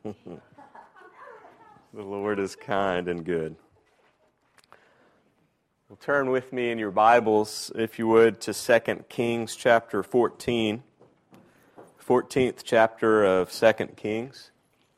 The Lord is kind and good. Well, turn with me in your Bibles, if you would, to 2 Kings chapter 14. 14th chapter of 2 Kings.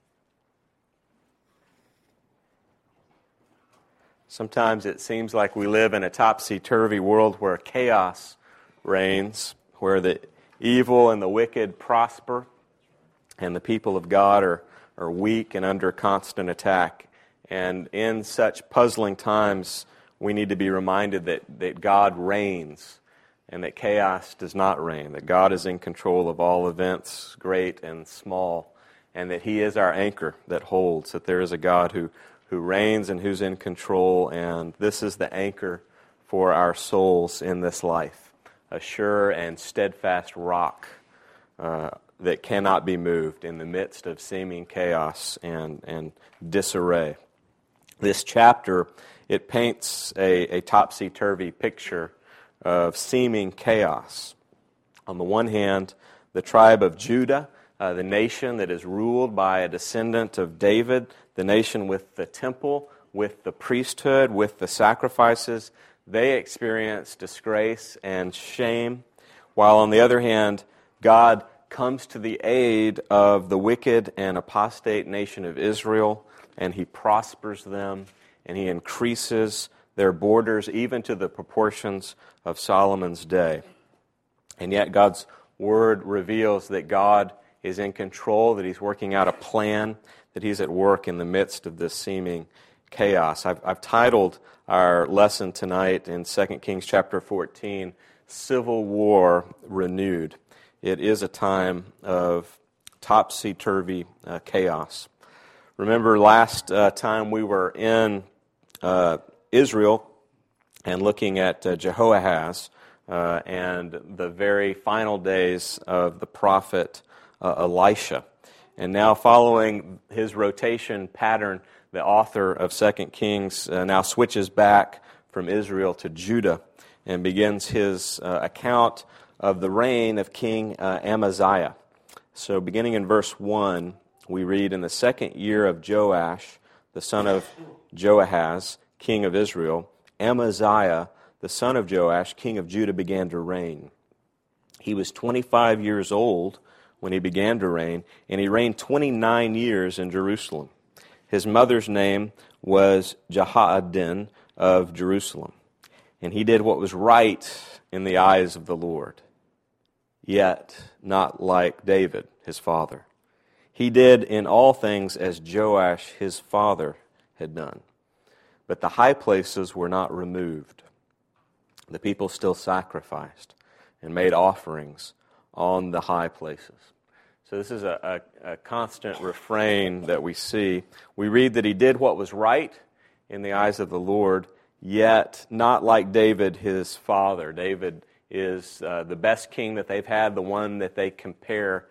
Sometimes it seems like we live in a topsy-turvy world where chaos reigns, where the evil and the wicked prosper, and the people of God are weak and under constant attack. And in such puzzling times, we need to be reminded that God reigns and that chaos does not reign, that God is in control of all events, great and small, and that He is our anchor that holds, that there is a God who reigns and who's in control, and this is the anchor for our souls in this life, a sure and steadfast rock that cannot be moved in the midst of seeming chaos and disarray. This chapter, it paints a topsy-turvy picture of seeming chaos. On the one hand, the tribe of Judah, the nation that is ruled by a descendant of David, the nation with the temple, with the priesthood, with the sacrifices, they experience disgrace and shame, while on the other hand, God comes to the aid of the wicked and apostate nation of Israel, and He prospers them, and He increases their borders even to the proportions of Solomon's day. And yet God's Word reveals that God is in control, that He's working out a plan, that He's at work in the midst of this seeming chaos. I've titled our lesson tonight in 2 Kings chapter 14, Civil War Renewed. It is a time of topsy-turvy chaos. Remember last time we were in Israel and looking at Jehoahaz and the very final days of the prophet Elisha. And now following his rotation pattern, the author of 2 Kings now switches back from Israel to Judah and begins his account of the reign of King Amaziah. So beginning in verse 1, we read, "In the second year of Joash, the son of Joahaz, king of Israel, Amaziah, the son of Joash, king of Judah, began to reign. He was 25 years old when he began to reign, and he reigned 29 years in Jerusalem. His mother's name was Jehoaddin of Jerusalem. And he did what was right in the eyes of the Lord, yet not like David, his father. He did in all things as Joash, his father, had done. But the high places were not removed. The people still sacrificed and made offerings on the high places." So this is a constant refrain that we see. We read that he did what was right in the eyes of the Lord, yet not like David, his father. David is the best king that they've had, the one that they compare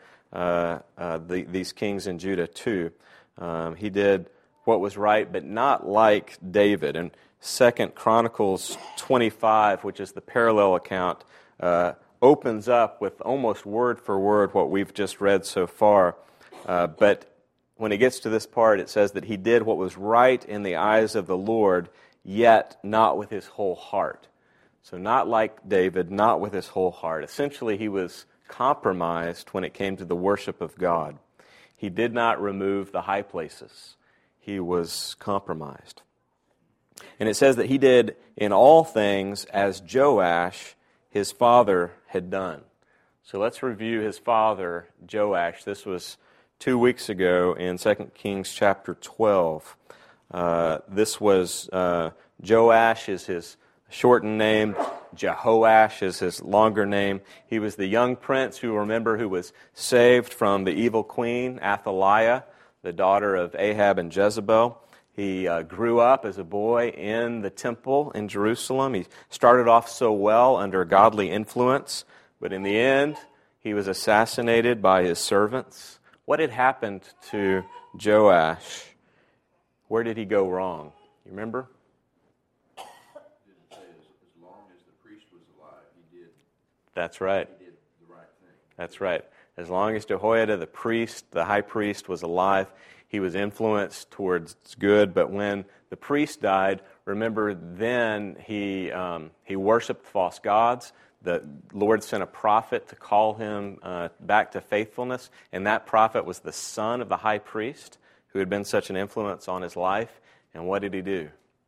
these kings in Judah to. He did what was right, but not like David. And 2 Chronicles 25, which is the parallel account, opens up with almost word for word what we've just read so far. But when it gets to this part, it says that he did what was right in the eyes of the Lord, yet not with his whole heart. So not like David, not with his whole heart. Essentially, he was compromised when it came to the worship of God. He did not remove the high places. He was compromised. And it says that he did in all things as Joash, his father, had done. So let's review his father, Joash. This was 2 weeks ago in 2 Kings chapter 12. This was Joash is his shortened name. Jehoash is his longer name. He was the young prince who was saved from the evil queen, Athaliah, the daughter of Ahab and Jezebel. He grew up as a boy in the temple in Jerusalem. He started off so well under godly influence, but in the end, he was assassinated by his servants. What had happened to Joash? Where did he go wrong? You remember? Didn't say as long as the priest was alive, he did. That's right. He did the right thing. That's right. As long as Jehoiada, the high priest, was alive, he was influenced towards good. But when the priest died, remember, then he worshipped false gods. The Lord sent a prophet to call him back to faithfulness, and that prophet was the son of the high priest who had been such an influence on his life. And what did he do?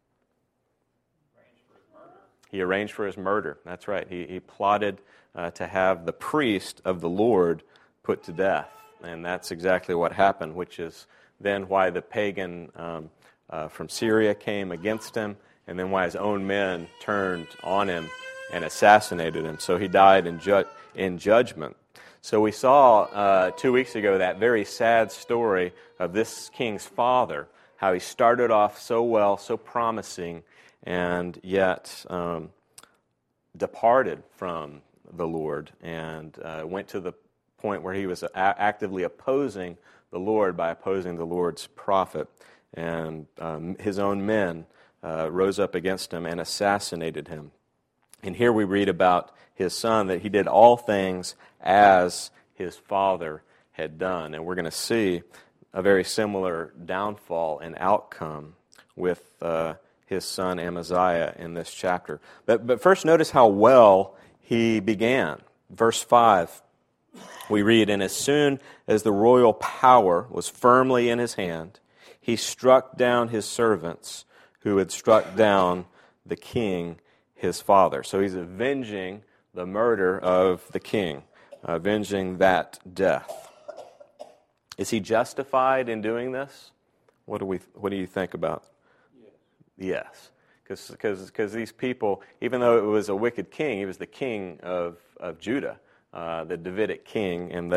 He arranged for his murder. That's right. He plotted to have the priest of the Lord put to death. And that's exactly what happened, which is then why the pagan from Syria came against him, and then why his own men turned on him and assassinated him. So he died in judgment. So we saw 2 weeks ago that very sad story of this king's father, how he started off so well, so promising, and yet departed from the Lord and went to the point where he was actively opposing the Lord by opposing the Lord's prophet. And his own men rose up against him and assassinated him. And here we read about his son, that he did all things as his father had done. And we're going to see a very similar downfall and outcome with his son Amaziah in this chapter. But first, notice how well he began. Verse 5, we read, "And as soon as the royal power was firmly in his hand, he struck down his servants who had struck down the king, his father." So he's avenging the murder of the king, avenging that death. Is he justified in doing this? What do you think about? Yes. Because these people, even though it was a wicked king, he was the king of Judah, the Davidic king, and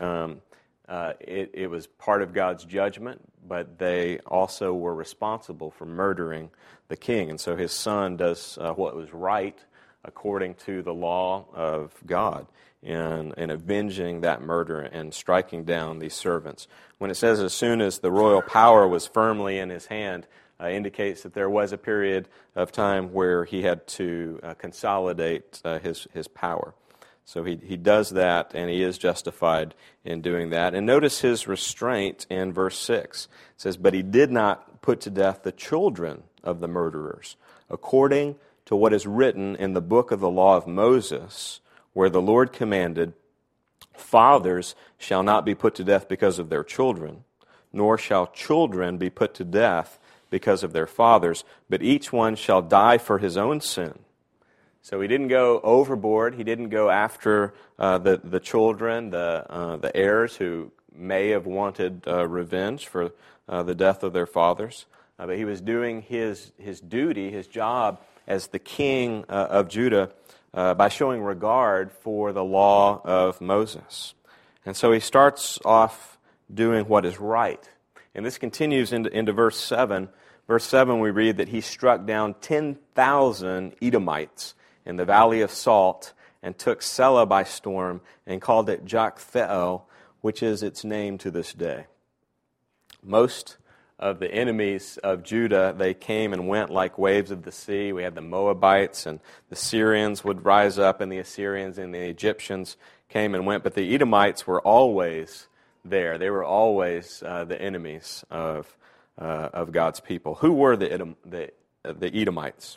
it was part of God's judgment, but they also were responsible for murdering the king. And so his son does what was right according to the law of God in avenging that murder and striking down these servants. When it says as soon as the royal power was firmly in his hand, indicates that there was a period of time where he had to consolidate his power. So he does that, and he is justified in doing that. And notice his restraint in verse 6. It says, "But he did not put to death the children of the murderers, according to what is written in the book of the law of Moses, where the Lord commanded, 'Fathers shall not be put to death because of their children, nor shall children be put to death because of their fathers, but each one shall die for his own sin.'" So he didn't go overboard. He didn't go after the children, the heirs who may have wanted revenge for the death of their fathers. But he was doing his duty, his job as the king of Judah by showing regard for the law of Moses. And so he starts off doing what is right. And this continues into verse 7. Verse 7 we read that he struck down 10,000 Edomites in the Valley of Salt, and took Selah by storm, and called it Joktheel, which is its name to this day. Most of the enemies of Judah, they came and went like waves of the sea. We had the Moabites, and the Syrians would rise up, and the Assyrians and the Egyptians came and went, but the Edomites were always there. They were always the enemies of God's people. Who were the Edomites?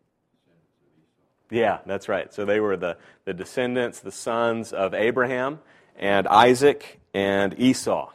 Yeah, that's right. So they were the descendants, the sons of Abraham and Isaac and Esau,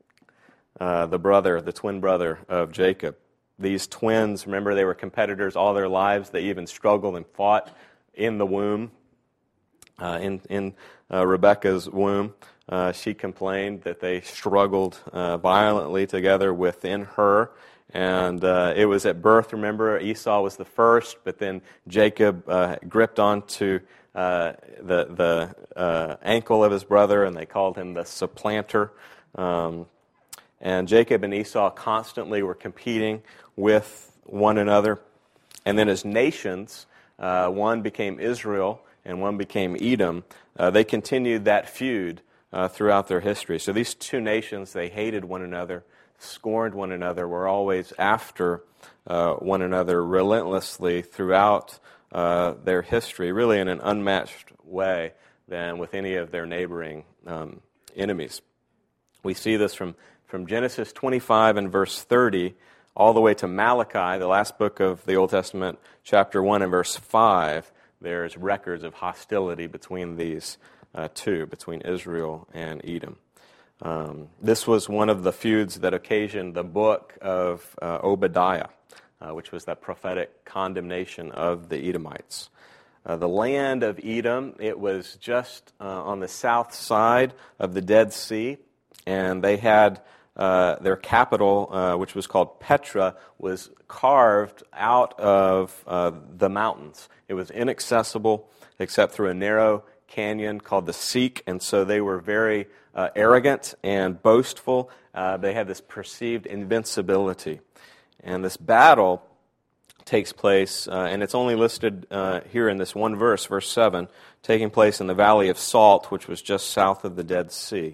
the twin brother of Jacob. These twins, remember, they were competitors all their lives. They even struggled and fought in the womb, in Rebekah's womb. She complained that they struggled violently together within her. And it was at birth, remember, Esau was the first, but then Jacob gripped onto the ankle of his brother, and they called him the supplanter. And Jacob and Esau constantly were competing with one another. And then as nations, one became Israel and one became Edom, they continued that feud throughout their history. So these two nations, they hated one another, scorned one another, were always after one another relentlessly throughout their history, really in an unmatched way than with any of their neighboring enemies. We see this from Genesis 25 and verse 30 all the way to Malachi, the last book of the Old Testament, chapter 1 and verse 5. There's records of hostility between these two, between Israel and Edom. This was one of the feuds that occasioned the book of Obadiah, which was that prophetic condemnation of the Edomites. The land of Edom, it was just on the south side of the Dead Sea, and they had their capital, which was called Petra, was carved out of the mountains. It was inaccessible except through a narrow canyon called the Seek, and so they were very arrogant and boastful. They had this perceived invincibility. And this battle takes place, and it's only listed here in this one verse, verse 7, taking place in the Valley of Salt, which was just south of the Dead Sea.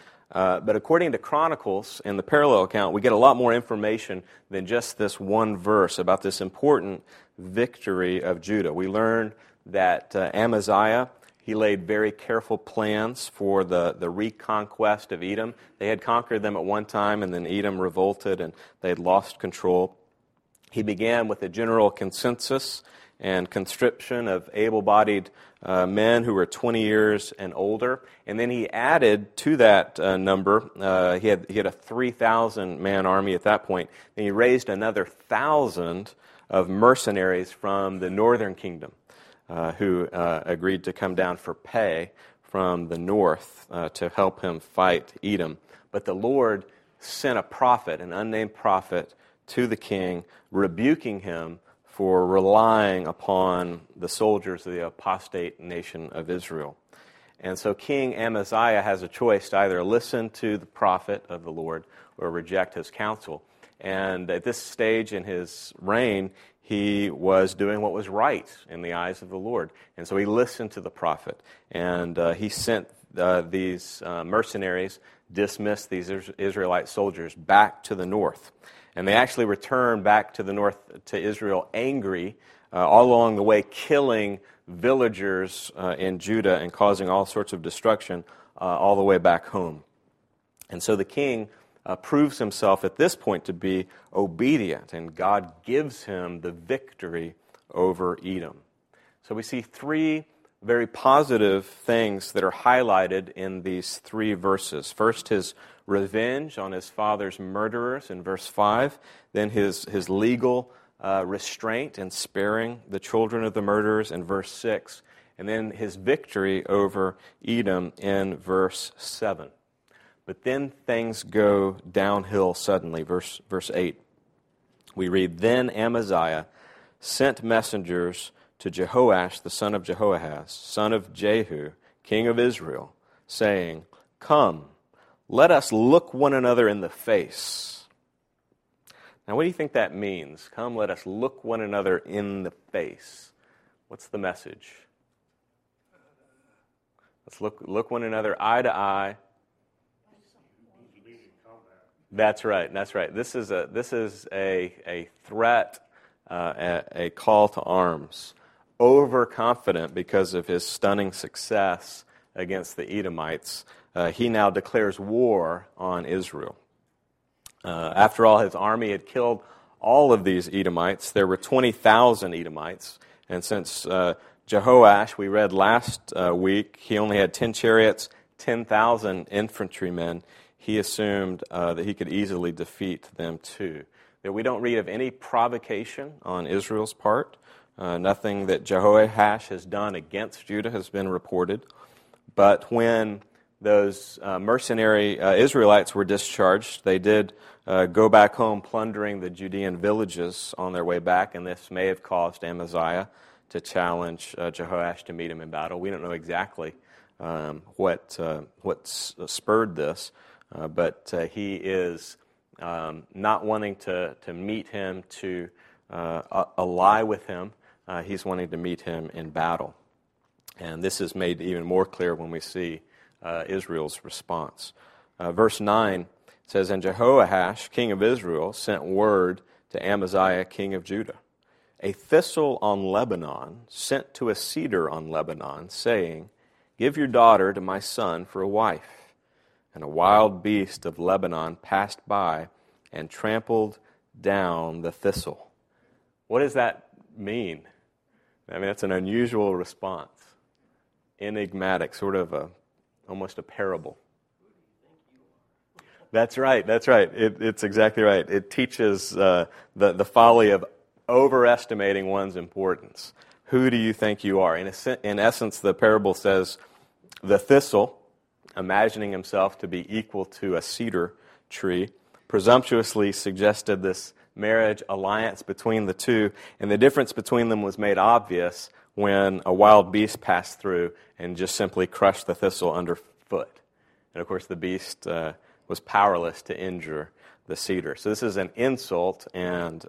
But according to Chronicles and the parallel account, we get a lot more information than just this one verse about this important victory of Judah. We learn that Amaziah, he laid very careful plans for the reconquest of Edom. They had conquered them at one time, and then Edom revolted, and they had lost control. He began with a general consensus and conscription of able-bodied men who were 20 years and older. And then he added to that number, he had a 3,000-man army at that point. Then he raised another 1,000 of mercenaries from the northern kingdom who agreed to come down for pay from the north to help him fight Edom. But the Lord sent a prophet, an unnamed prophet, to the king, rebuking him for relying upon the soldiers of the apostate nation of Israel. And so King Amaziah has a choice to either listen to the prophet of the Lord or reject his counsel. And at this stage in his reign, he was doing what was right in the eyes of the Lord. And so he listened to the prophet, and he sent these mercenaries, dismissed these Israelite soldiers back to the north. And they actually returned back to the north to Israel angry, all along the way killing villagers in Judah and causing all sorts of destruction all the way back home. And so the king proves himself at this point to be obedient, and God gives him the victory over Edom. So we see three very positive things that are highlighted in these three verses. First, his revenge on his father's murderers in verse 5. Then his legal restraint in sparing the children of the murderers in verse 6. And then his victory over Edom in verse 7. But then things go downhill suddenly. Verse 8. We read, "Then Amaziah sent messengers to Jehoash, the son of Jehoahaz, son of Jehu, king of Israel, saying, 'Come, let us look one another in the face.'" Now, what do you think that means? Come, let us look one another in the face. What's the message? Let's look one another eye to eye. That's right. This is a threat, a call to arms. Overconfident because of his stunning success against the Edomites, he now declares war on Israel. After all, his army had killed all of these Edomites. There were 20,000 Edomites, and since Jehoash, we read last week, he only had 10 chariots, 10,000 infantrymen. He assumed that he could easily defeat them too. That we don't read of any provocation on Israel's part. Nothing that Jehoash has done against Judah has been reported. But when those mercenary Israelites were discharged, they did go back home plundering the Judean villages on their way back, and this may have caused Amaziah to challenge Jehoash to meet him in battle. We don't know exactly what spurred this, but he is not wanting to meet him, to ally with him. He's wanting to meet him in battle. And this is made even more clear when we see Israel's response. Verse 9 says, "And Jehoash, king of Israel, sent word to Amaziah, king of Judah, a thistle on Lebanon sent to a cedar on Lebanon, saying, 'Give your daughter to my son for a wife.' and a wild beast of Lebanon passed by and trampled down the thistle. What does that mean? I mean, that's an unusual response. Enigmatic, sort of almost a parable. That's right. It's exactly right. It teaches the folly of overestimating one's importance. Who do you think you are? In essence, the parable says the thistle, imagining himself to be equal to a cedar tree, presumptuously suggested this marriage alliance between the two, and the difference between them was made obvious when a wild beast passed through and just simply crushed the thistle underfoot. And of course, the beast was powerless to injure the cedar. So this is an insult and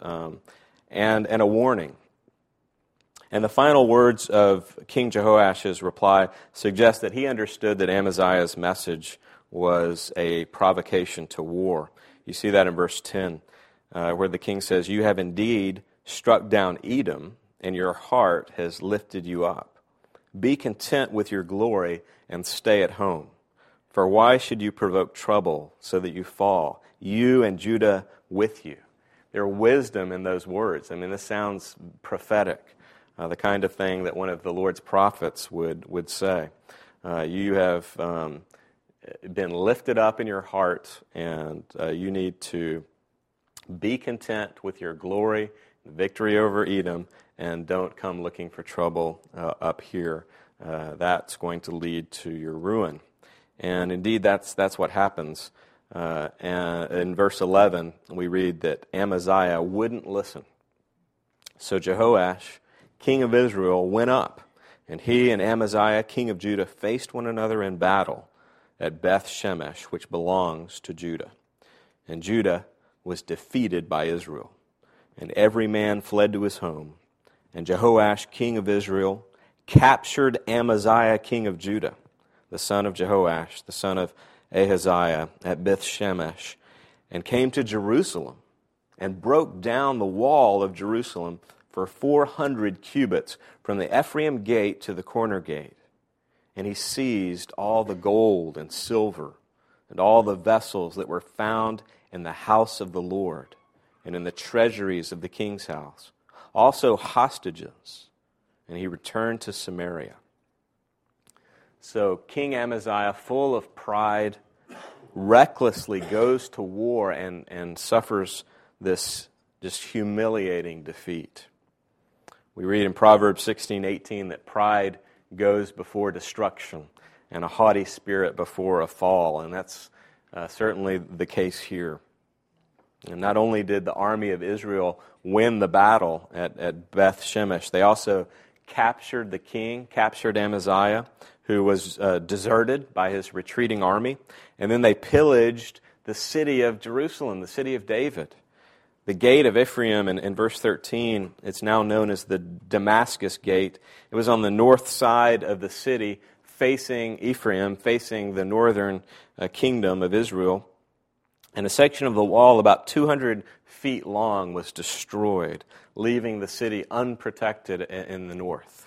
a warning. And the final words of King Jehoash's reply suggest that he understood that Amaziah's message was a provocation to war. You see that in verse 10, where the king says, "You have indeed struck down Edom, and your heart has lifted you up. Be content with your glory and stay at home. For why should you provoke trouble so that you fall, you and Judah with you?" There's wisdom in those words. I mean, this sounds prophetic, the kind of thing that one of the Lord's prophets would say. You have been lifted up in your heart, and you need to be content with your glory, victory over Edom, and don't come looking for trouble up here. That's going to lead to your ruin. And indeed, that's what happens. And in verse 11, we read that Amaziah wouldn't listen. So Jehoash, king of Israel, went up, and he and Amaziah, king of Judah, faced one another in battle at Beth Shemesh, which belongs to Judah. And Judah was defeated by Israel, and every man fled to his home. And Jehoash, king of Israel, captured Amaziah, king of Judah, the son of Jehoash, the son of Ahaziah, at Beth Shemesh, and came to Jerusalem, and broke down the wall of Jerusalem for 400 cubits, from the Ephraim gate to the corner gate. And he seized all the gold and silver, and all the vessels that were found in the house of the Lord, and in the treasuries of the king's house, also hostages, and he returned to Samaria. So King Amaziah, full of pride, recklessly goes to war and suffers this just humiliating defeat. We read in Proverbs 16:18 that pride goes before destruction, and a haughty spirit before a fall, and that's certainly the case here. And not only did the army of Israel win the battle at Beth Shemesh, they also captured the king, captured Amaziah, who was deserted by his retreating army, and then they pillaged the city of Jerusalem, the city of David. The gate of Ephraim, in verse 13, it's now known as the Damascus Gate. It was on the north side of the city, facing Ephraim, facing the northern kingdom of Israel. And a section of the wall about 200 feet long was destroyed, leaving the city unprotected in the north.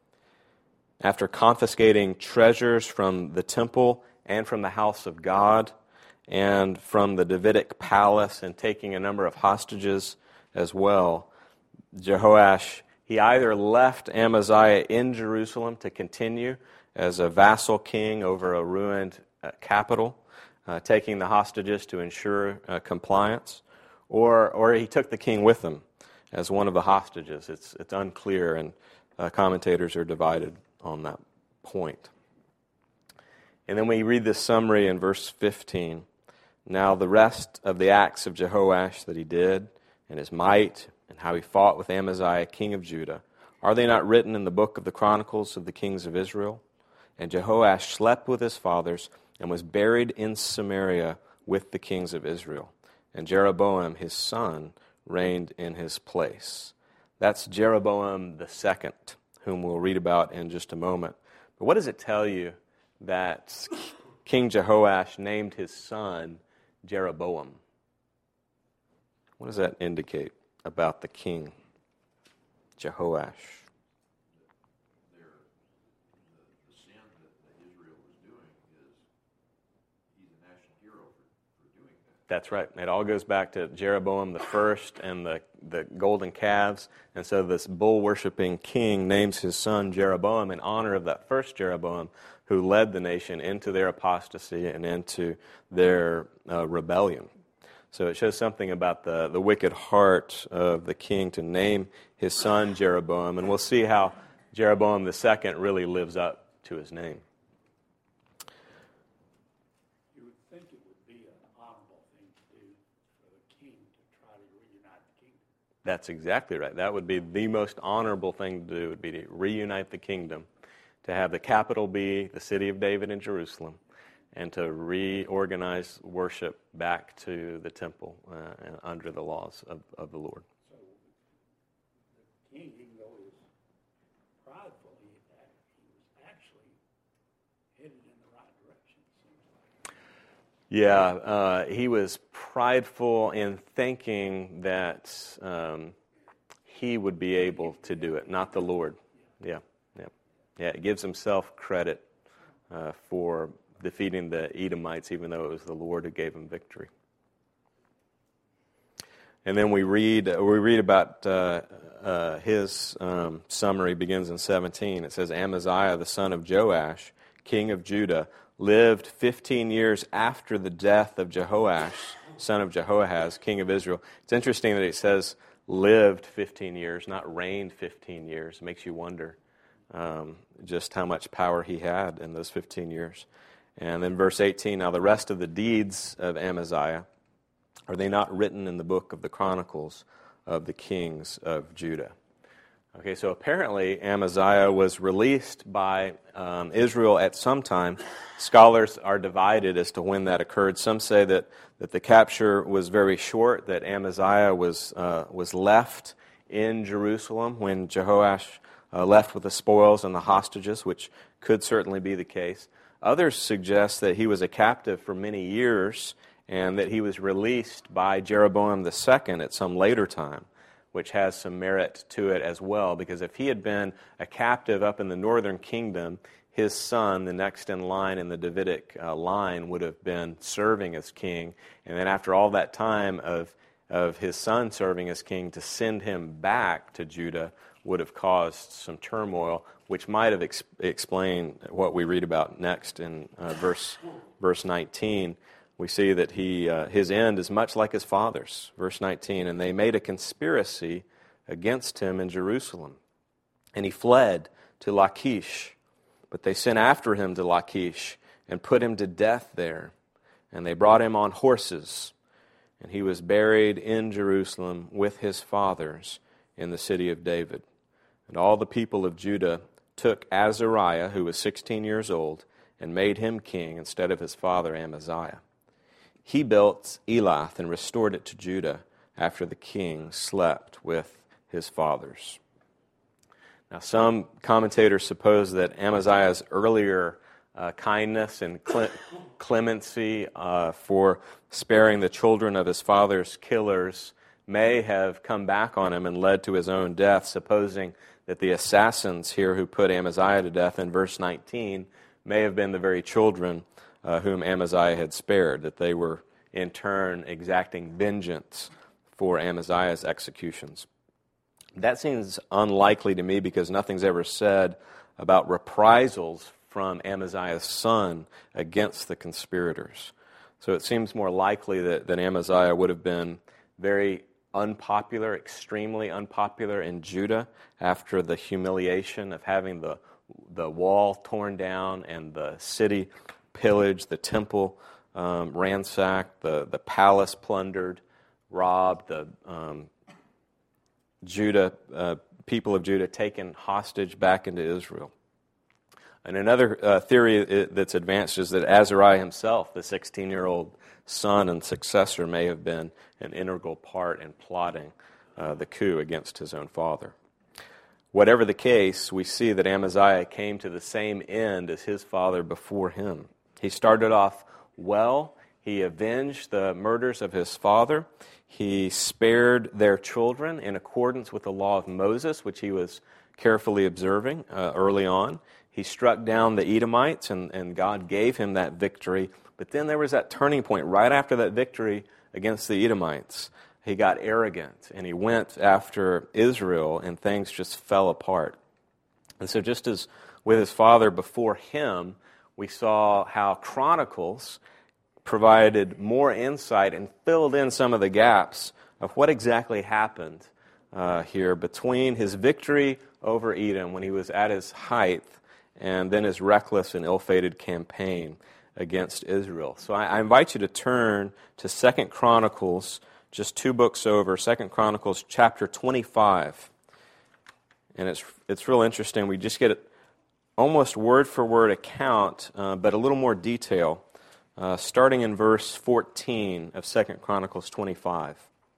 After confiscating treasures from the temple and from the house of God and from the Davidic palace, and taking a number of hostages as well, Jehoash, he either left Amaziah in Jerusalem to continue as a vassal king over a ruined capital, taking the hostages to ensure compliance, or he took the king with him as one of the hostages. It's unclear, and commentators are divided on that point. And then we read this summary in verse 15. Now the rest of the acts of Jehoash that he did, and his might, and how he fought with Amaziah, king of Judah, are they not written in the book of the Chronicles of the kings of Israel? And Jehoash slept with his fathers, and was buried in Samaria with the kings of Israel. And Jeroboam, his son, reigned in his place. That's Jeroboam the second, whom we'll read about in just a moment. But what does it tell you that King Jehoash named his son Jeroboam? What does that indicate about the king, Jehoash? The sin that Israel was doing is he's an That's right. It all goes back to Jeroboam the first and the golden calves. And so this bull-worshiping king names his son Jeroboam in honor of that first Jeroboam who led the nation into their apostasy and into their rebellion. So it shows something about the wicked heart of the king to name his son Jeroboam. And we'll see how Jeroboam the second really lives up to his name. That's exactly right. That would be the most honorable thing to do, would be to reunite the kingdom, to have the capital be the city of David in Jerusalem, and to reorganize worship back to the temple under the laws of the Lord. So the king, even though he was prideful, he was actually headed in the right direction, it seems like. Yeah, he was prideful in thinking that he would be able to do it, not the Lord. Yeah, it gives himself credit for defeating the Edomites, even though it was the Lord who gave him victory. And then we read about his summary begins in 17. It says, Amaziah, the son of Joash, king of Judah, lived 15 years after the death of Jehoash, son of Jehoahaz, king of Israel. It's interesting that it says lived 15 years, not reigned 15 years. It makes you wonder just how much power he had in those 15 years. And then verse 18, now the rest of the deeds of Amaziah, are they not written in the book of the Chronicles of the kings of Judah? Okay, so apparently Amaziah was released by Israel at some time. Scholars are divided as to when that occurred. Some say that the capture was very short, that Amaziah was left in Jerusalem when Jehoash left with the spoils and the hostages, which could certainly be the case. Others suggest that he was a captive for many years and that he was released by Jeroboam II at some later time, which has some merit to it as well, because if he had been a captive up in the northern kingdom, his son, the next in line in the Davidic line, would have been serving as king. And then after all that time of his son serving as king, to send him back to Judah would have caused some turmoil, which might have explained what we read about next in verse 19. We see that his end is much like his father's. Verse 19, and they made a conspiracy against him in Jerusalem. And he fled to Lachish. But they sent after him to Lachish and put him to death there. And they brought him on horses. And he was buried in Jerusalem with his fathers in the city of David. And all the people of Judah took Azariah, who was 16 years old, and made him king instead of his father Amaziah. He built Elath and restored it to Judah after the king slept with his fathers. Now, some commentators suppose that Amaziah's earlier kindness and clemency for sparing the children of his father's killers may have come back on him and led to his own death, supposing that the assassins here who put Amaziah to death in verse 19 may have been the very children whom Amaziah had spared, that they were in turn exacting vengeance for Amaziah's executions. That seems unlikely to me because nothing's ever said about reprisals from Amaziah's son against the conspirators. So it seems more likely that Amaziah would have been very unpopular, extremely unpopular in Judah after the humiliation of having the wall torn down and the city pillaged, the temple ransacked, the palace plundered, robbed, the people of Judah taken hostage back into Israel. And another theory that's advanced is that Azariah himself, the 16-year-old son and successor, may have been an integral part in plotting the coup against his own father. Whatever the case, we see that Amaziah came to the same end as his father before him. He started off well. He avenged the murders of his father. He spared their children in accordance with the law of Moses, which he was carefully observing early on. He struck down the Edomites, and God gave him that victory. But then there was that turning point right after that victory against the Edomites, he got arrogant and he went after Israel and things just fell apart. And so just as with his father before him, we saw how Chronicles provided more insight and filled in some of the gaps of what exactly happened here between his victory over Edom when he was at his height and then his reckless and ill-fated campaign against Israel. So I invite you to turn to 2 Chronicles, just 2 books over, 2 Chronicles chapter 25. And it's real interesting. We just get almost word-for-word account, but a little more detail, starting in verse 14 of 2 Chronicles 25.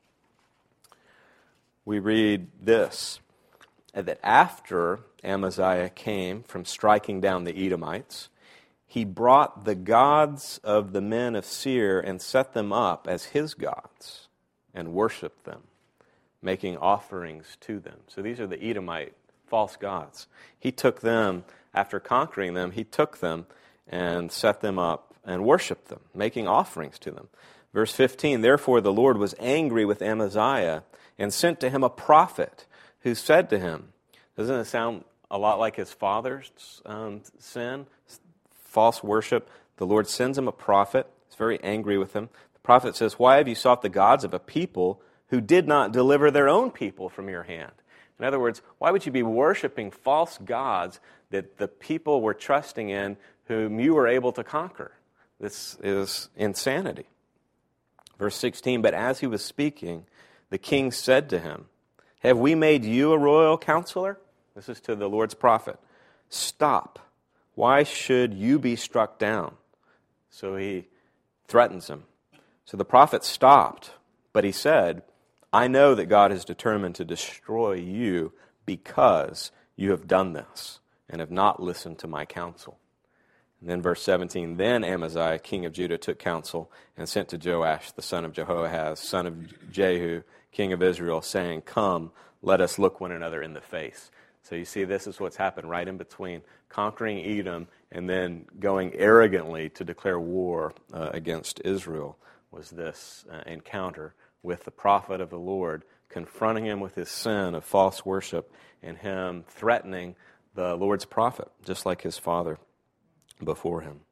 We read this, that after Amaziah came from striking down the Edomites, he brought the gods of the men of Seir and set them up as his gods and worshipped them, making offerings to them. So these are the Edomite false gods. He took them, after conquering them, he took them and set them up and worshipped them, making offerings to them. Verse 15, therefore the Lord was angry with Amaziah and sent to him a prophet who said to him, doesn't it sound a lot like his father's sin? False worship. The Lord sends him a prophet. He's very angry with him. The prophet says, why have you sought the gods of a people who did not deliver their own people from your hand? In other words, why would you be worshiping false gods that the people were trusting in whom you were able to conquer? This is insanity. Verse 16, but as he was speaking, the king said to him, have we made you a royal counselor? This is to the Lord's prophet. Stop. Why should you be struck down? So he threatens him. So the prophet stopped, but he said, I know that God is determined to destroy you because you have done this and have not listened to my counsel. And then verse 17, then Amaziah, king of Judah, took counsel and sent to Joash, the son of Jehoahaz, son of Jehu, king of Israel, saying, come, let us look one another in the face. So you see, this is what's happened right in between conquering Edom and then going arrogantly to declare war against Israel, was this encounter with the prophet of the Lord, confronting him with his sin of false worship and him threatening the Lord's prophet, just like his father before him.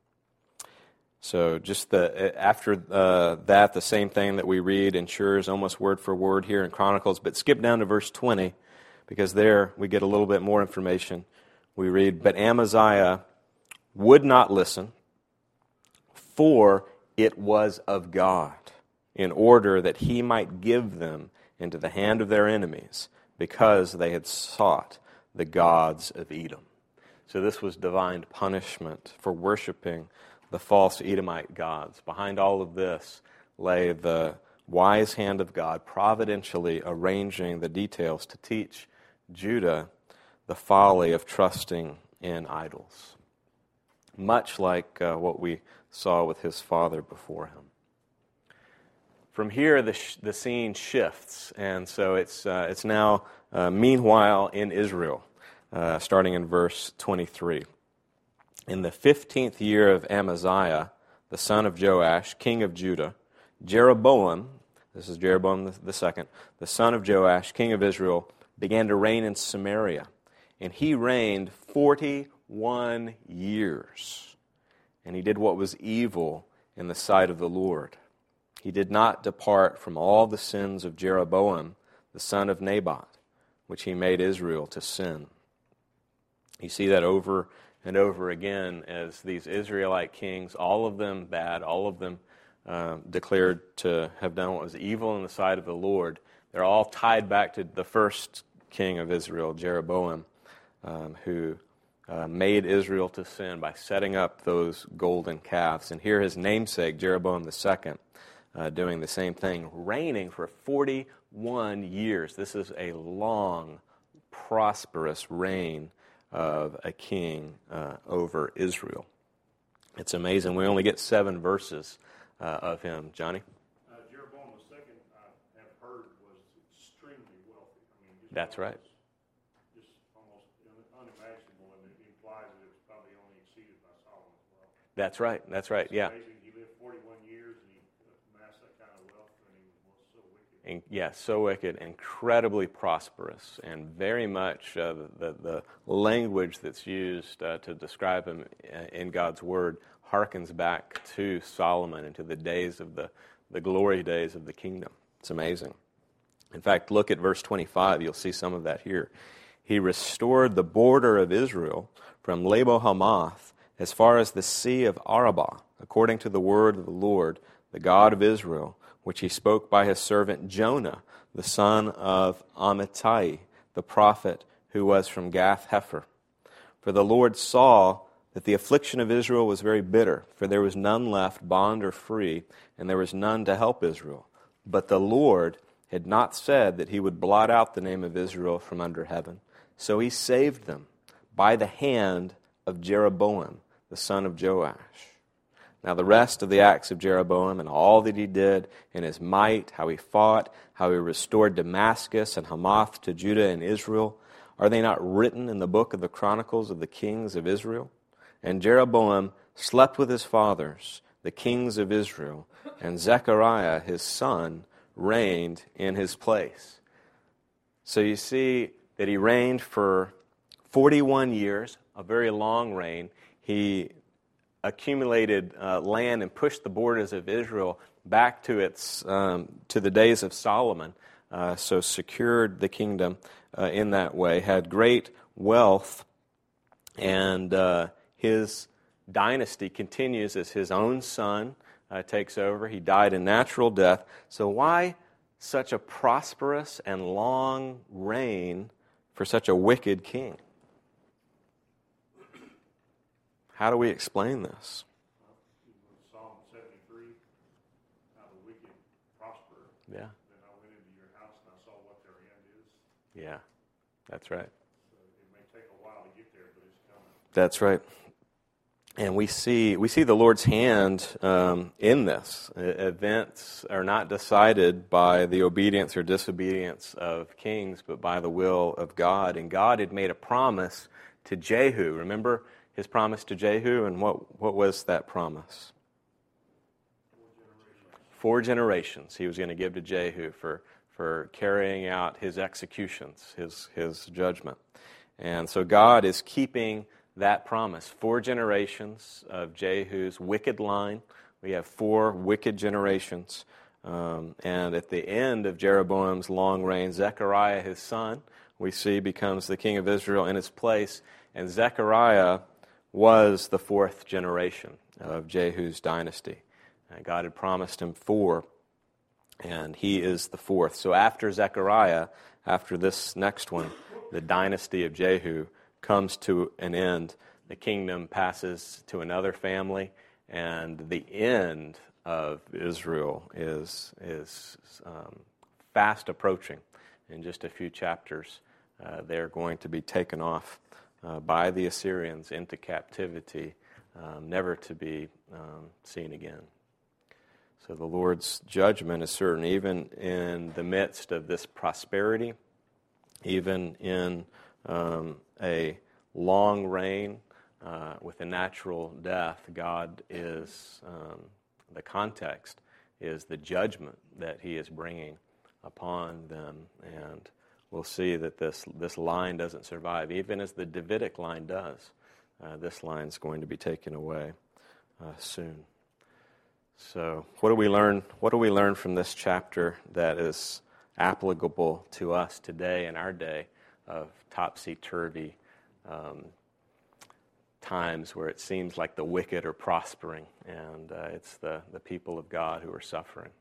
So just after that, the same thing that we read ensures almost word for word here in Chronicles, but skip down to verse 20, because there we get a little bit more information. We read, but Amaziah would not listen, for it was of God, in order that he might give them into the hand of their enemies, because they had sought the gods of Edom. So this was divine punishment for worshiping the false Edomite gods. Behind all of this lay the wise hand of God, providentially arranging the details to teach Judah the folly of trusting in idols, much like what we saw with his father before him. From here, the scene shifts, and so it's now meanwhile in Israel, starting in verse 23. In the 15th year of Amaziah, the son of Joash, king of Judah, Jeroboam, this is Jeroboam the second, the son of Joash, king of Israel, began to reign in Samaria. And he reigned 41 years. And he did what was evil in the sight of the Lord. He did not depart from all the sins of Jeroboam, the son of Nebat, which he made Israel to sin. You see that over and over again as these Israelite kings, all of them bad, all of them declared to have done what was evil in the sight of the Lord. They're all tied back to the first king of Israel, Jeroboam, who made Israel to sin by setting up those golden calves. And here his namesake, Jeroboam II, doing the same thing, reigning for 41 years. This is a long, prosperous reign of a king over Israel. It's amazing. We only get 7 verses of him. Johnny? Jeroboam II, I have heard, was extremely wealthy. I mean, That's right. Just almost unimaginable, and it implies that it was probably only exceeded by Solomon as well. That's right. Yeah. Amazing. He lived 41 years and he amassed that kind of wealth. so wicked, incredibly prosperous, and very much the language that's used to describe him in God's Word harkens back to Solomon and to the days of the glory days of the kingdom. It's amazing. In fact, look at verse 25. You'll see some of that here. He restored the border of Israel from Lebo Hamath as far as the sea of Arabah, according to the word of the Lord, the God of Israel, which he spoke by his servant Jonah, the son of Amittai, the prophet who was from Gath-Hepher. For the Lord saw that the affliction of Israel was very bitter, for there was none left, bond or free, and there was none to help Israel. But the Lord had not said that he would blot out the name of Israel from under heaven. So he saved them by the hand of Jeroboam, the son of Joash. Now the rest of the acts of Jeroboam and all that he did in his might, how he fought, how he restored Damascus and Hamath to Judah and Israel, are they not written in the book of the Chronicles of the kings of Israel? And Jeroboam slept with his fathers, the kings of Israel, and Zechariah his son reigned in his place. So you see that he reigned for 41 years, a very long reign. He accumulated land and pushed the borders of Israel back to to the days of Solomon, so secured the kingdom in that way, had great wealth, and his dynasty continues as his own son takes over. He died a natural death. So why such a prosperous and long reign for such a wicked king? How do we explain this? Psalm 73, how the wicked prosper. Yeah. Then I went into your house and I saw what their end is. Yeah, that's right. So it may take a while to get there, but it's coming. That's right. And we see the Lord's hand in this. Events are not decided by the obedience or disobedience of kings, but by the will of God. And God had made a promise to Jehu. Remember his promise to Jehu? And what was that promise? 4 generations he was going to give to Jehu for carrying out his executions, his judgment. And so God is keeping that promise. 4 generations of Jehu's wicked line. We have 4 wicked generations. And at the end of Jeroboam's long reign, Zechariah, his son, we see becomes the king of Israel in his place. And Zechariah was the 4th generation of Jehu's dynasty. God had promised him 4, and he is the 4th. So after Zechariah, after this next one, the dynasty of Jehu comes to an end. The kingdom passes to another family, and the end of Israel is fast approaching. In just a few chapters, they're going to be taken off by the Assyrians into captivity, never to be seen again. So the Lord's judgment is certain, even in the midst of this prosperity, even in a long reign with a natural death. God is, the context is the judgment that he is bringing upon them. And we'll see that this line doesn't survive, even as the Davidic line does. This line's going to be taken away soon. So what do we learn? What do we learn from this chapter that is applicable to us today in our day of topsy-turvy times where it seems like the wicked are prospering and it's the people of God who are suffering?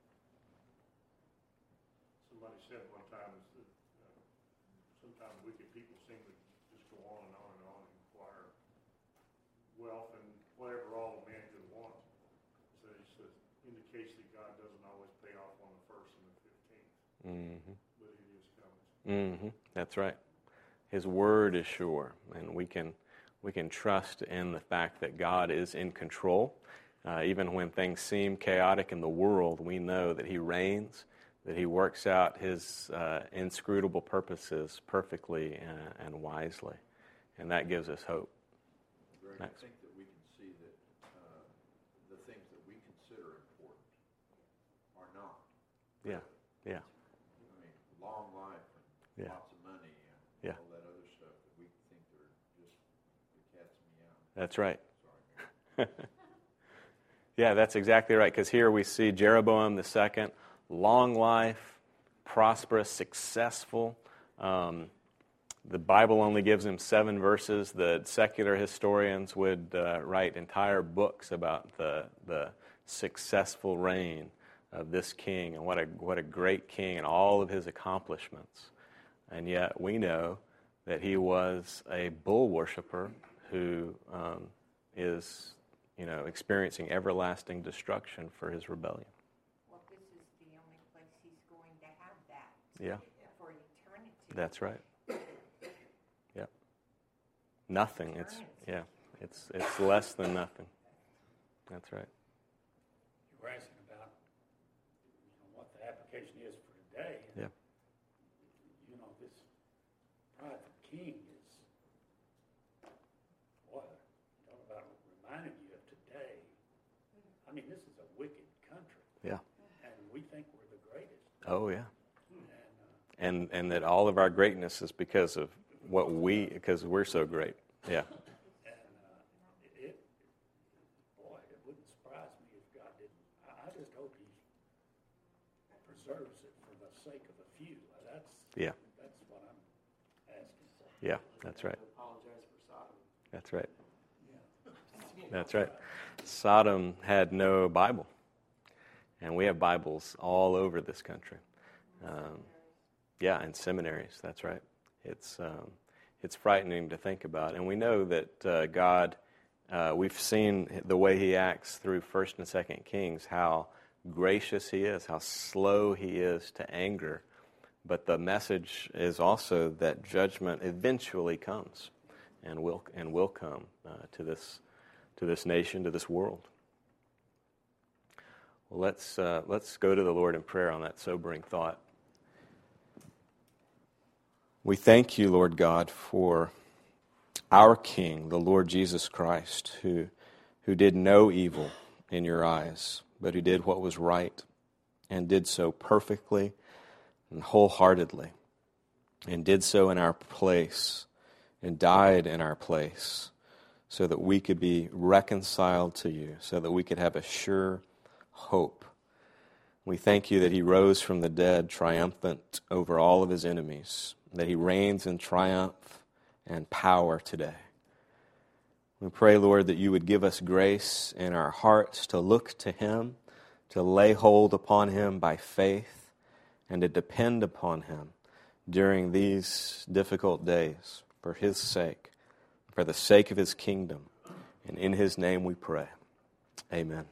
Somebody said one time that sometimes wicked people seem to just go on and on and acquire wealth and whatever all a man could want. So it indicates that God doesn't always pay off on the 1st and the 15th. Mm-hmm. But it is coming. Mm-hmm. That's right. His word is sure, and we can trust in the fact that God is in control. Even when things seem chaotic in the world, we know that he reigns, that he works out his inscrutable purposes perfectly and wisely, and that gives us hope. Greg, I think that we can see that the things that we consider important are not. Yeah. Yeah. lots of money and Yeah. all that other stuff that we think they're just the cat's meow. That's right. Sorry. Yeah, that's exactly right. Because here we see Jeroboam II, long life, prosperous, successful. The Bible only gives him 7 verses. The secular historians would write entire books about the successful reign of this king and what a great king and all of his accomplishments. And yet we know that he was a bull worshiper who is, experiencing everlasting destruction for his rebellion. Well, this is the only place he's going to have that. Yeah. For eternity. That's right. Yep. Nothing. It's less than nothing. That's right. You were asking about what the application is for today. Yeah. This prideful king is, boy, talk about reminding you of today. I mean, this is a wicked country. Yeah. And we think we're the greatest. Oh, yeah. And And that all of our greatness is because of because we're so great. Yeah. it wouldn't surprise me if God didn't. I just hope He preserves it for the sake of a few. Yeah. That's what I'm asking for. Yeah, that's right. Apologize for Sodom. That's right. That's right. Sodom had no Bible. And we have Bibles all over this country. And seminaries, that's right. It's frightening to think about. And we know that God, we've seen the way He acts through 1st and 2nd Kings, how gracious He is, how slow He is to anger. But the message is also that judgment eventually comes and will come to this nation, to this world. Well, let's go to the Lord in prayer on that sobering thought. We thank you, Lord God, for our King, the Lord Jesus Christ, who did no evil in your eyes, but who did what was right and did so perfectly and wholeheartedly, and did so in our place and died in our place so that we could be reconciled to you, so that we could have a sure hope. We thank you that He rose from the dead triumphant over all of His enemies, that He reigns in triumph and power today. We pray, Lord, that you would give us grace in our hearts to look to Him, to lay hold upon Him by faith, and to depend upon Him during these difficult days for His sake, for the sake of His kingdom. And in His name we pray. Amen.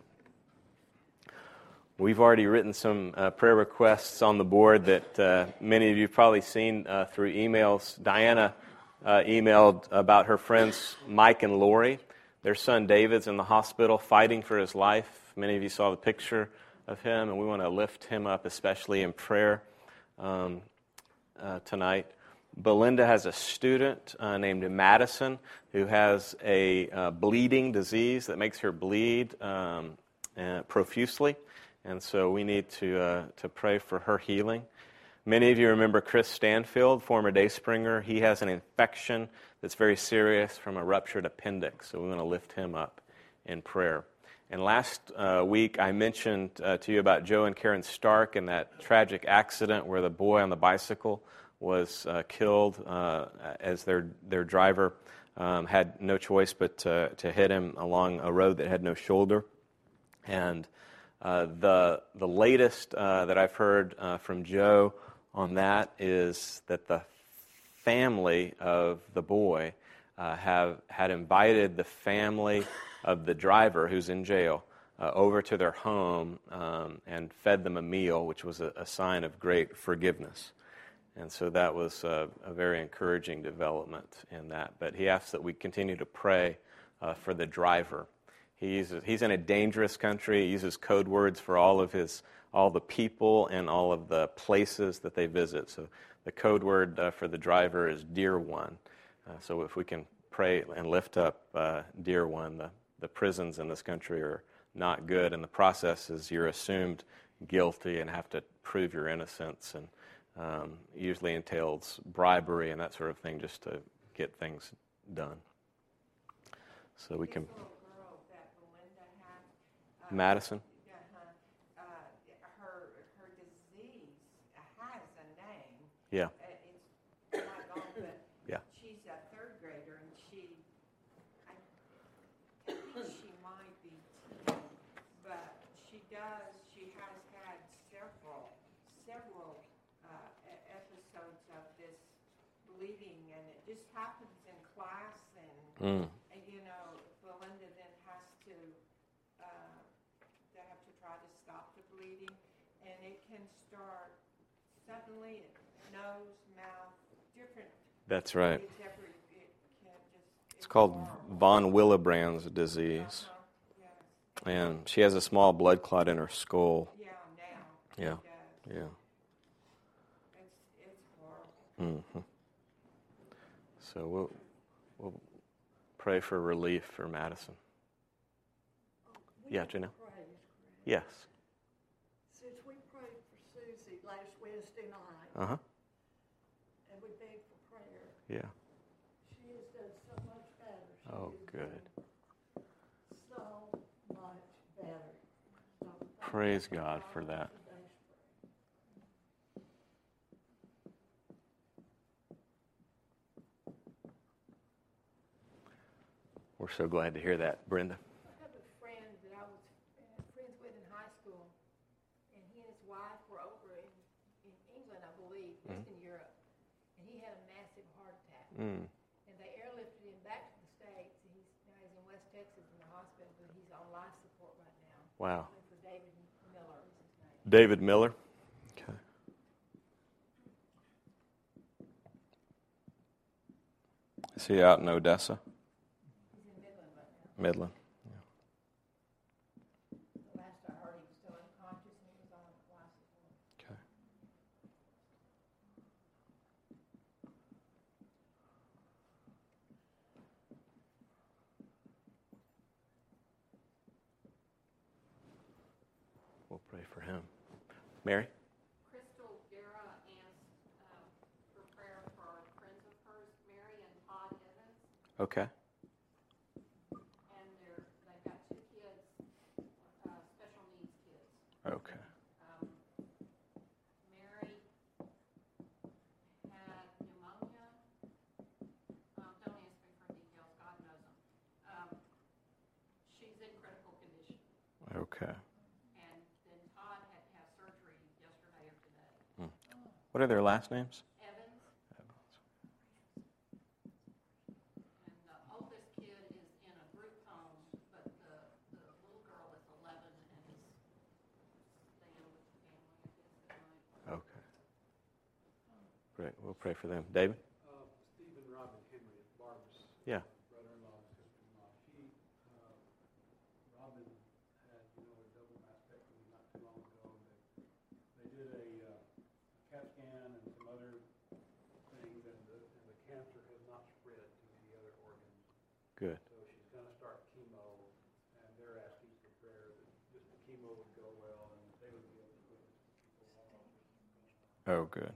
We've already written some prayer requests on the board that many of you have probably seen through emails. Diana emailed about her friends Mike and Lori. Their son David's in the hospital fighting for his life. Many of you saw the picture of him, and we want to lift him up, especially in prayer tonight. Belinda has a student named Madison who has a bleeding disease that makes her bleed profusely. And so we need to pray for her healing. Many of you remember Chris Stanfield, former Dayspringer. He has an infection that's very serious from a ruptured appendix. So we want to lift him up in prayer. And last week I mentioned to you about Joe and Karen Stark and that tragic accident where the boy on the bicycle was killed as their driver had no choice but to hit him along a road that had no shoulder. And the latest that I've heard from Joe on that is that the family of the boy had invited the family of the driver who's in jail over to their home and fed them a meal, which was a sign of great forgiveness. And so that was a very encouraging development in that. But he asks that we continue to pray for the driver. He's in a dangerous country. He uses code words for all the people and all of the places that they visit. So the code word for the driver is Dear One. So if we can pray and lift up Dear One, the prisons in this country are not good, and the process is you're assumed guilty and have to prove your innocence. And usually entails bribery and that sort of thing just to get things done. So we can. This little girl that Belinda had. Madison? Her disease has a name. Yeah. It's not gone, but Yeah. she's a third grader, and I think she might be teen, but she has had several episodes of this bleeding, and it just happens in class, and Belinda then has to they have to try to stop the bleeding, and it can start suddenly, nose, mouth, different. That's right. It can just. It's called von Willebrand's disease. Yes. And she has a small blood clot in her skull. Yeah, now. Yeah. She does. Yeah. It's horrible. Mm-hmm. So we'll pray for relief for Madison. Yeah, Janelle? Yes. Since we prayed for Susie last Wednesday night, Uh-huh. and we begged for prayer, Yeah. she has done so much better. She Oh, has good. done so much better. So thank Praise you God for that. today's prayer. We're so glad to hear that, Brenda. I have a friend that I was friends with in high school, and he and his wife were over in England, I believe, Western Europe, and he had a massive heart attack. Mm. And they airlifted him back to the States, and he's in West Texas in the hospital, but he's on life support right now. Wow. For David Miller is his name. David Miller. Okay. Is he out in Odessa? He's in Midland right now. Midland. The last I heard, he was still unconscious, and he was on life support. Okay. We'll pray for him. Mary? Crystal Guerra asked for prayer for friends of hers, Mary and Todd Evans, Okay. and they've got two kids, special needs kids. Okay. Mary had pneumonia. Don't ask me for details, God knows them. She's in critical condition. Okay. And then Todd had to have surgery yesterday or today. What are their last names? Evans. And the oldest kid is in a group home, but the little girl is 11 and is staying with the family, I guess, at night. Okay. Great. We'll pray for them. David? Stephen Robin Henry at Barb's Yeah. brother-in-law and sister-in-law. Robin had, a double mastectomy not too long ago. They did a CAT scan and some other things, and the cancer has not spread to the other organs. Good. So she's going to start chemo, and they're asking for prayer that just the chemo would go well and they would be able to witness to people. Oh, good.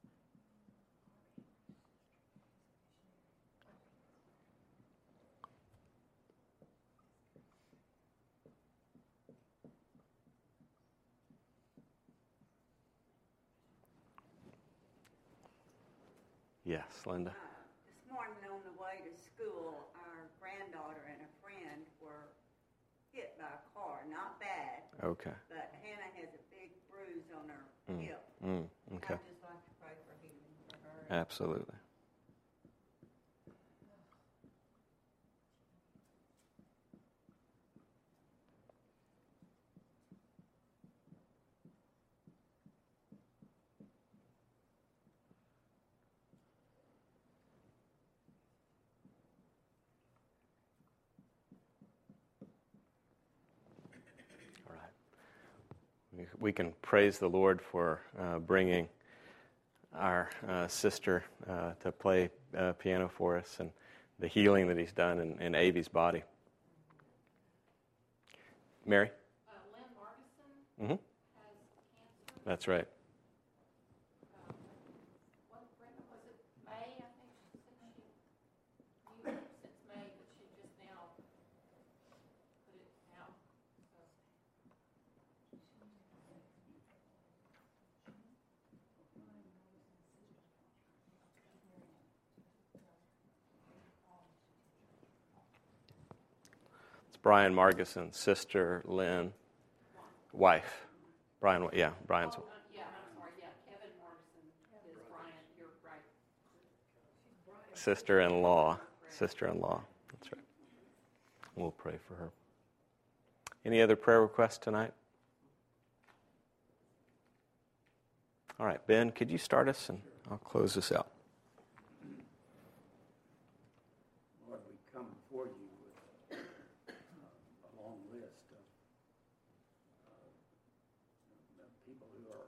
Yes, Linda. This morning on the way to school, our granddaughter and a friend were hit by a car. Not bad, Okay. but Hannah has a big bruise on her hip. Okay. I'd just like to pray for healing for her. Absolutely. All right. We can praise the Lord for bringing our sister to play piano for us and the healing that he's done in Avi's body. Mary? Lynn Markison Mm-hmm. has cancer. That's right. Brian Margison's sister, Lynn, wife. Brian's Yeah, I'm sorry, Kevin Morrison is Brian, you're right. sister-in-law. Sister-in-law. That's right. We'll pray for her. Any other prayer requests tonight? All right, Ben, could you start us and I'll close this out. Lord, we come before you with a long list of people who are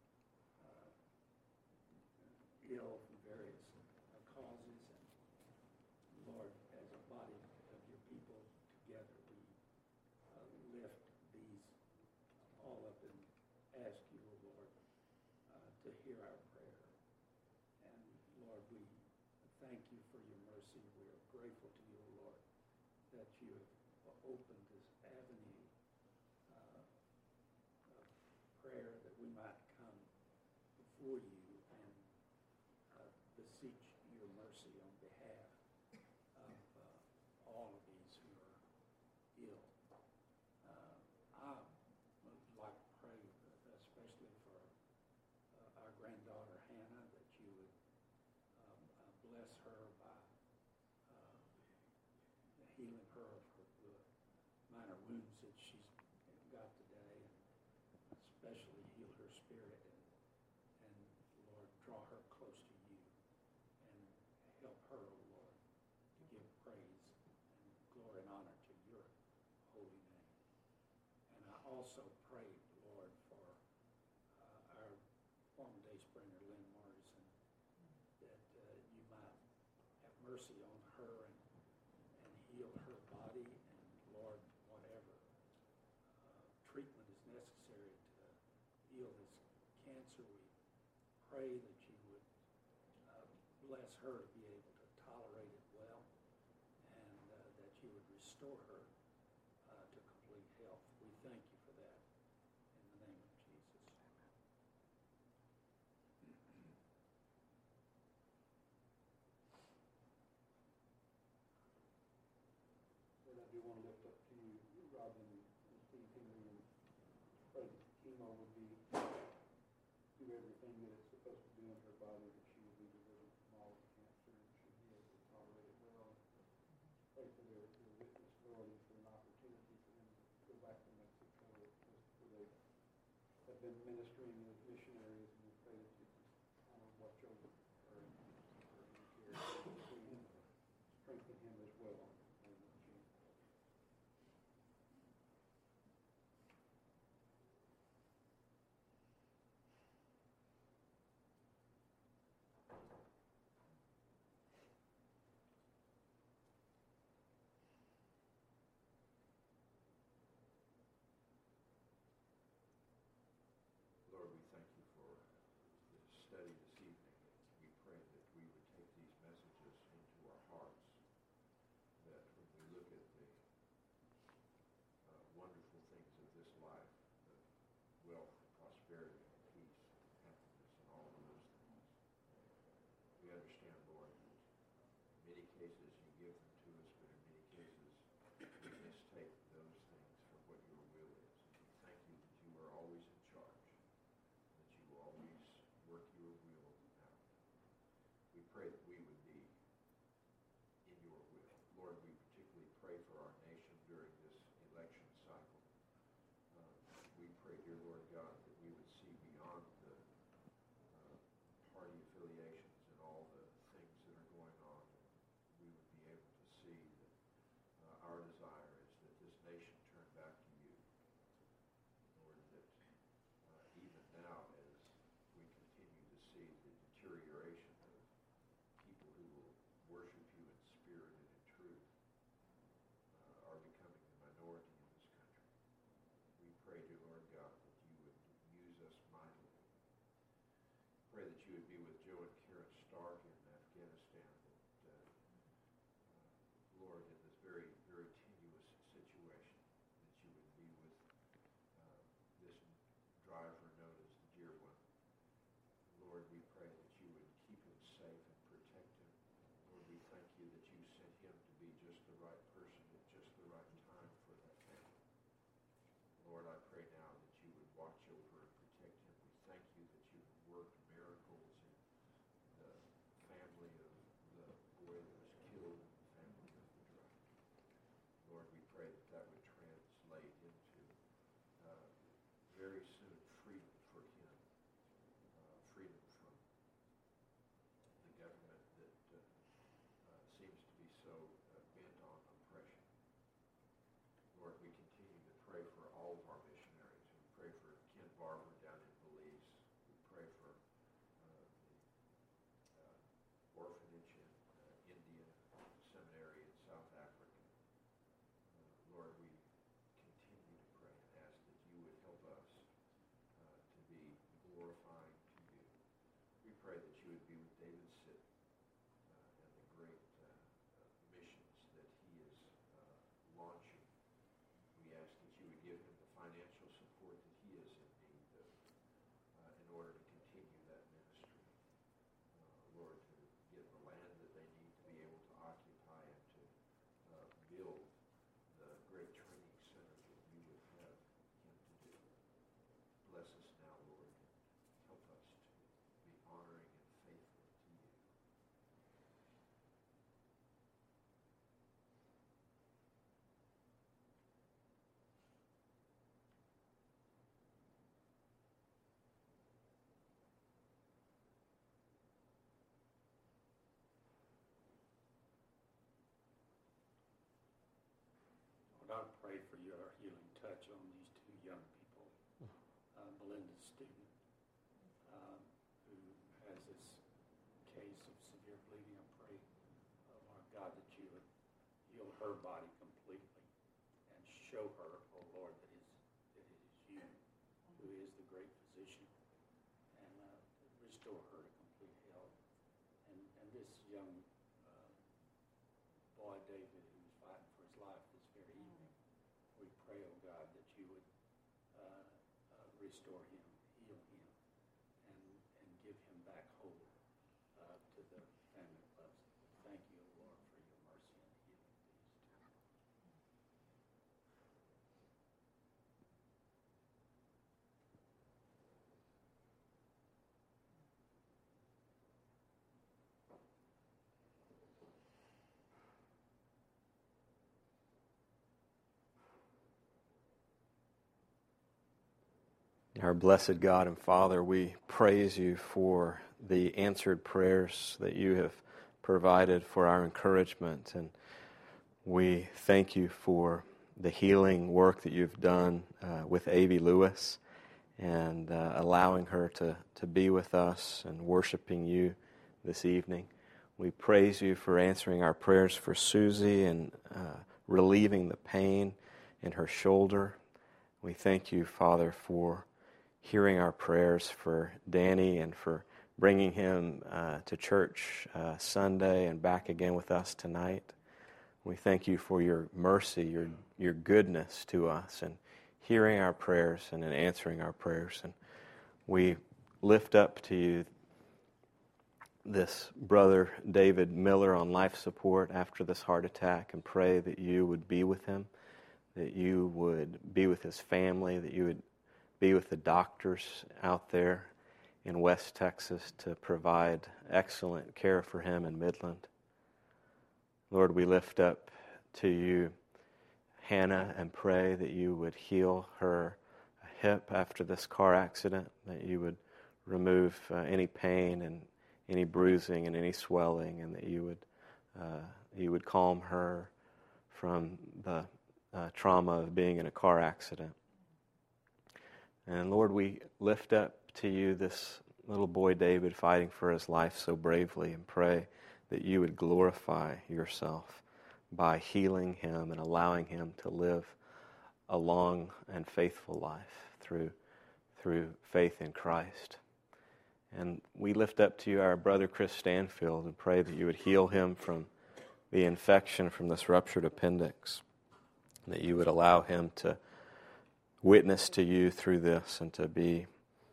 ill from various causes. And Lord, as a body of your people together, we lift these all up and ask you, Lord, to hear our prayer. And Lord, we thank you for your mercy. We are grateful to you, Lord, that you have opened this avenue of prayer that we might come before you and beseech your mercy on behalf of all of these who are ill. I would like to pray especially for our granddaughter Hannah, that you would bless her by healing her of the minor wounds that she's got today, and especially heal her spirit and Lord, draw her close to you and help her, Lord, to give praise and glory and honor to your holy name. And I also pray, Lord, for our former day springer, Lynn Morrison, that you might have mercy on her and heal her body, and Lord, whatever treatment is necessary to heal this cancer, we pray that you would bless her to be able to tolerate it well, and that you would restore her to complete health. We thank you for that in the name of Jesus. Lord, I do want to lift up to you, Robin and Steve Henry, and pray that chemo would do everything that it's supposed to do in her body, that she would be delivered from all of the cancer and should be able to tolerate it well. Pray for their witness, Lord, and for an opportunity for them to go back to Mexico, where they have been ministering as missionaries, and we pray that you can watch over her and care and strengthen him as well. In the name of Jesus. Lord, we thank you for this study this evening. We pray that we would take these messages into our hearts, that when we look at the wonderful things of this life, the wealth, prosperity, peace, happiness, and all of those things, we understand, Lord, that in many cases you give them to us, but in many cases we mistake those things for what your will is. And we thank you that you are always in charge, that you always work your will out. We pray that we would be in your will. Lord, we particularly pray for our nation during this election cycle. We pray, dear Lord God, that we would see beyond the party affiliations and all the things that are going on. We would be able to see that our desire is that this nation turn back to you. Lord, that even now as we continue to see the deterioration of people who will worship you in spirit and in truth are becoming the minority in this country. We pray, dear Lord God, that you would use us mightily. Pray that you would be with Joe and Karen Stark in Afghanistan, that Lord, in this very, very tenuous situation, that you would be with this driver known as the Dear One. Lord, we pray that you would keep him safe and protect him. Lord, we thank you that you sent him to be just the right person at just the right time I pray for your healing touch on these two young people. Belinda's student, who has this case of severe bleeding. I pray, Lord God, that you would heal her body completely and show her, oh Lord, that it is you who is the great physician, and restore her to complete health. And this young boy, David, who's fighting for his life this very evening, we pray, oh God, that you would restore him, heal him, and give him back whole to the family that loves him. Thank you, O Lord, for your mercy and healing these two. Our blessed God and Father, we praise you for the answered prayers that you have provided for our encouragement, and we thank you for the healing work that you've done with Avi Lewis, and allowing her to be with us and worshiping you this evening. We praise you for answering our prayers for Susie and relieving the pain in her shoulder. We thank you, Father, for hearing our prayers for Danny and for bringing him to church Sunday and back again with us tonight. We thank you for your mercy, your goodness to us, and hearing our prayers and in answering our prayers. And we lift up to you this brother David Miller on life support after this heart attack, and pray that you would be with him, that you would be with his family, that you would be with the doctors out there in West Texas to provide excellent care for him in Midland. Lord, we lift up to you Hannah and pray that you would heal her hip after this car accident, that you would remove any pain and any bruising and any swelling, and that you would calm her from the trauma of being in a car accident. And Lord, we lift up to you this little boy David fighting for his life so bravely, and pray that you would glorify yourself by healing him and allowing him to live a long and faithful life through faith in Christ. And we lift up to you our brother Chris Stanfield and pray that you would heal him from the infection from this ruptured appendix, that you would allow him to witness to you through this and to be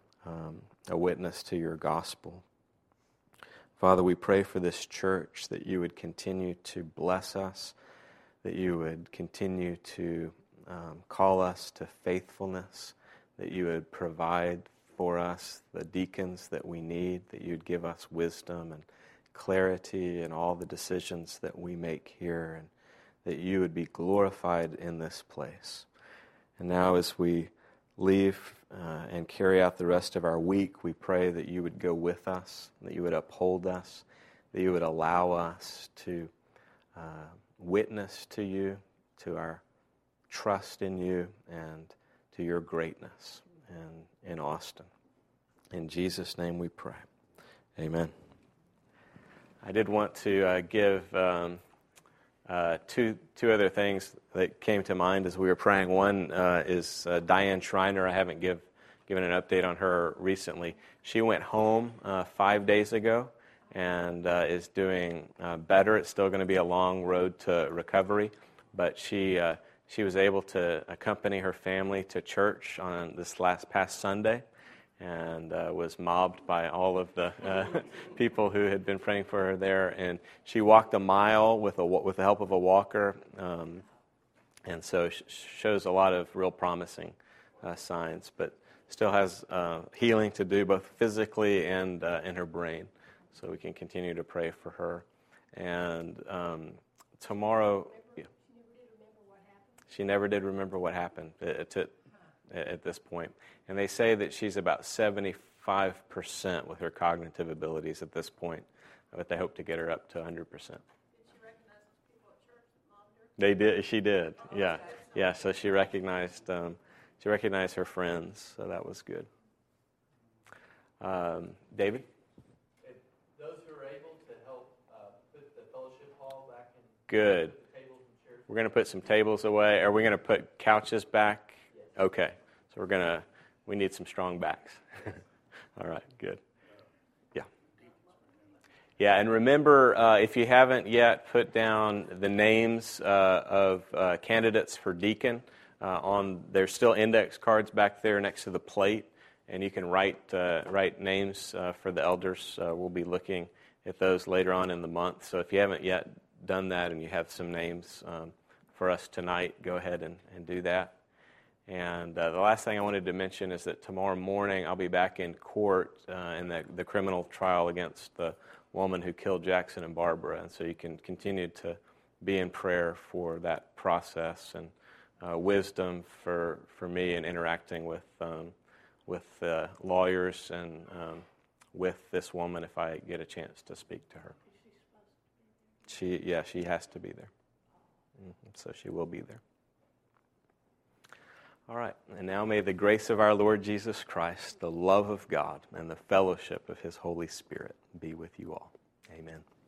a witness to your gospel. Father, we pray for this church, that you would continue to bless us, that you would continue to call us to faithfulness, that you would provide for us the deacons that we need, that you'd give us wisdom and clarity in all the decisions that we make here, and that you would be glorified in this place. And now as we leave and carry out the rest of our week, we pray that you would go with us, that you would uphold us, that you would allow us to witness to you, to our trust in you, and to your greatness in Austin. In Jesus' name we pray. Amen. I did want to give two other things that came to mind as we were praying. One is Diane Schreiner. I haven't given an update on her recently. She went home 5 days ago and is doing better. It's still going to be a long road to recovery, but she was able to accompany her family to church on this past Sunday, and was mobbed by all of the people who had been praying for her there. And she walked a mile with the help of a walker, and so shows a lot of real promising signs, but still has healing to do both physically and in her brain. So we can continue to pray for her. And tomorrow, she never did remember what happened at this point. And they say that she's about 75% with her cognitive abilities at this point, but they hope to get her up to 100%. Did she recognize those people at church that mobbed her? They did. She did. Yeah. Yeah, so she recognized her friends, so that was good. David? Those who are able to help put the fellowship hall back in. Good. Put the tables and chairs. We're going to put some tables away. Are we going to put couches back? Yes. Okay. So we need some strong backs. All right, good. Yeah. Yeah, and remember, if you haven't yet put down the names of candidates for deacon, there's still index cards back there next to the plate, and you can write names for the elders. We'll be looking at those later on in the month. So if you haven't yet done that and you have some names for us tonight, go ahead and do that. And the last thing I wanted to mention is that tomorrow morning I'll be back in court in the criminal trial against the woman who killed Jackson and Barbara. And so you can continue to be in prayer for that process and wisdom for me in interacting with lawyers and with this woman if I get a chance to speak to her. She has to be there. So she will be there. All right, and now may the grace of our Lord Jesus Christ, the love of God, and the fellowship of His Holy Spirit be with you all. Amen.